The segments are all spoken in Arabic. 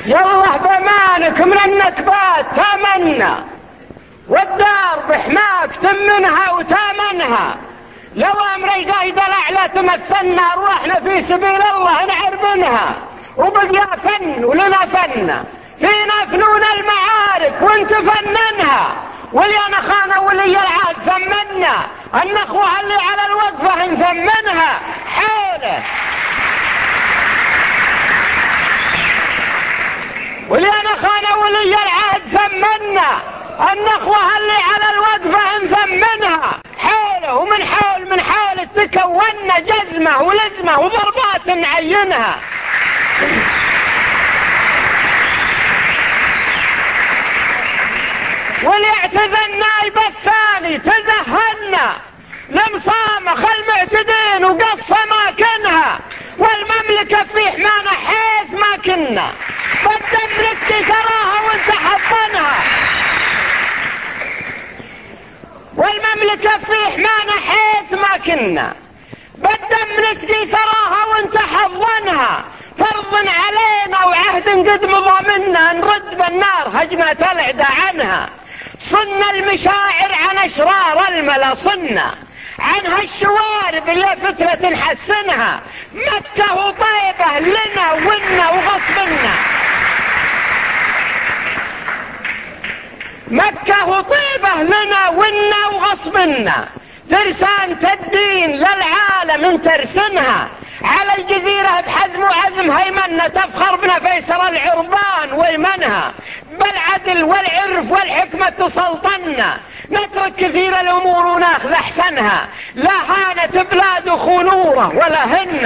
يالله بمانك من النكبات تامنا، والدار بحماك تمنها وتامنها. لو امري قايد الاعلى تمثلنا، روحنا في سبيل الله نعربنها. وبقى فن ولنا فن، فينا فنون المعارك وانت فننها. ولينا خانه ولي العهد ثمنا، النخوه اللي على الوقفه نثمنها حوله. ولينا خانه ولي العهد ثمنا، النخوه اللي على الوقفه نثمنها حوله. ومن حول تكوننا جزمه ولزمه وضربات نعينها. وليعتزى النايب الثاني تزهلنا، لمصامخ المعتدين وقصف اماكنها. والمملكه في حمانا حيث ما كنا، قدم نسكي تراها وانت حضنها. والمملكه في حمانا حيث ما كنا، قدم نسكي تراها وانت حضنها. فرض علينا وعهد قد مضى منا، نرد بالنار هجمه العدا عنها. صن المشاعر عن اشرار الملا، صنا عن هالشوارب اللي فترة نحسنها. مكة وطيبة لنا ونا وغصبنا، مكة وطيبة لنا ونا وغصبنا. ترسان الدين للعالم ترسمها، على الجزيرة بحزم وعزم هيمنة. تفخر بنا فيصل العربان ويمنها، بالعدل والعرف والحكمة تسلطنا. نترك كثير الأمور وناخذ أحسنها، لا هانت بلاد خنوره ولا هن.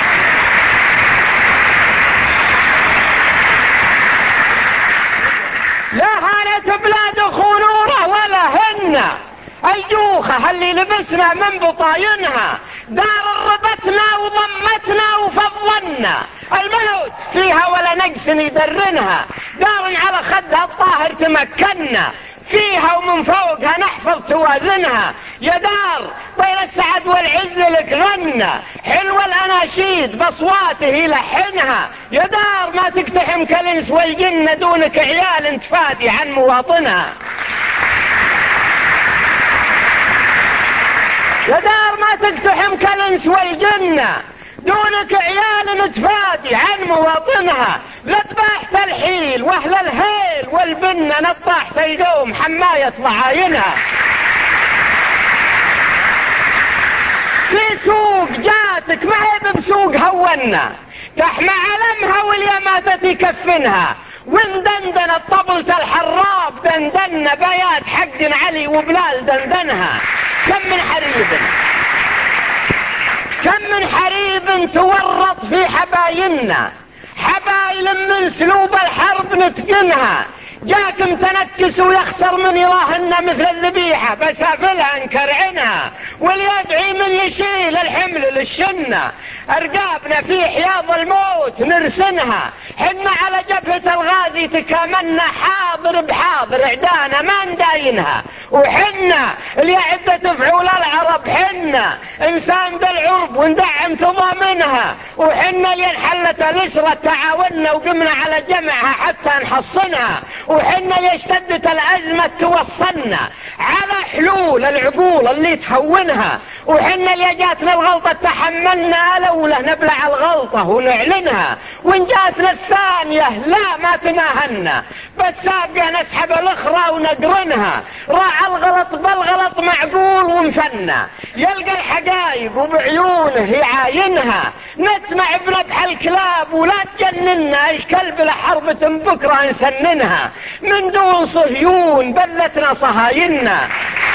لا هانت بلاد خنوره ولا هن. الجوخة اللي لبسنا من بطاينها، دار ربتنا وضمتنا وفضلنا. الموت فيها ولا نقص يدرنها، دار على خدها الطاهر تمكنا فيها، ومن فوقها نحفظ توازنها. يا دار طير السعد والعز لك غنى، حلو الاناشيد باصواته يلحنها. يا دار ما تقتحم كالانس والجن، دونك عيال تفادي عن مواطنها. يا دار ما تقتحم كالانس والجن، دونك عيال تفادي عن مواطنها. ذبحت الحيل واهل الهيل والبنة، نطحت القوم حماية ضعاينها. في سوق جاتك ما هي بسوق هونا، تحمى علمها واليماتة يكفنها. وندندن الطبلة الحراب دندن، بيات حق علي وبلال دندنها. كم من حريب تورط في حبايلنا، حبايل من سلوب الحرب نتقنها. جاكم تنكس ويخسر من يراهن مثل الذبيحة، بسافلها نكرعنها. واليدعي من يشيل الحمل للشنة، ارقابنا في حياض الموت نرسنها. حنا على جبهة الغازي تكاملنا، حاضر بحاضر اعدانا ما نداينها. وحنا اللي عدة فعول العرب، حنا انسان ذا العرب وندعم تضامنها. وحنا اللي انحلت الاسرة تعاوننا، وقمنا على جمعها حتى نحصنها. وحنا اللي اشتدت الازمة توصلنا على حلول العقول اللي تهونها. وحنا اللي جات للغلطة تحملنا، لولا نبلع الغلطة ونعلنها. وان جات للثانية لا ما تناهلنا، بس سابقا نسحب الاخرى ونقرنها. راع الغلط بالغلط معقول ومفنى، يلقى الحقايق وبعيونه يعاينها. نسمع بنبح الكلاب ولا تجننا، الكلب لحربة بكرة نسننها. من دون صهيون بلتنا صهايننا.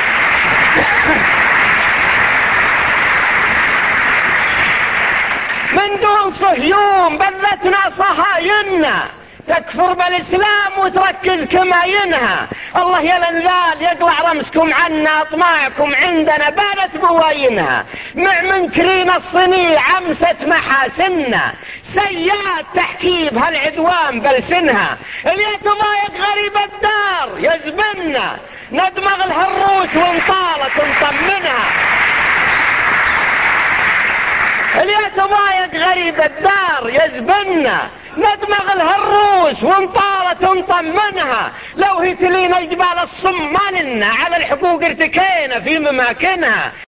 من دون صهيون بلتنا صهايننا. تكفر بالإسلام وتركز كماينها. الله يا الانذال يقلع رمسكم عنا، اطماعكم عندنا بانت بواينها. مع منكرين الصنيع عمست محاسننا، سيات تحكيب هالعدوان بلسنها. اللي تضايق غريب الدار يزبننا، ندمغ لها الروس وانطالت نطمنها. اللي تضايق غريب الدار يزبننا، ندمغ لها الروس وانطالت ونطمنها، لو هي تلينا الجبال الصم ما لنا على الحقوق ارتكينا في مماكنها.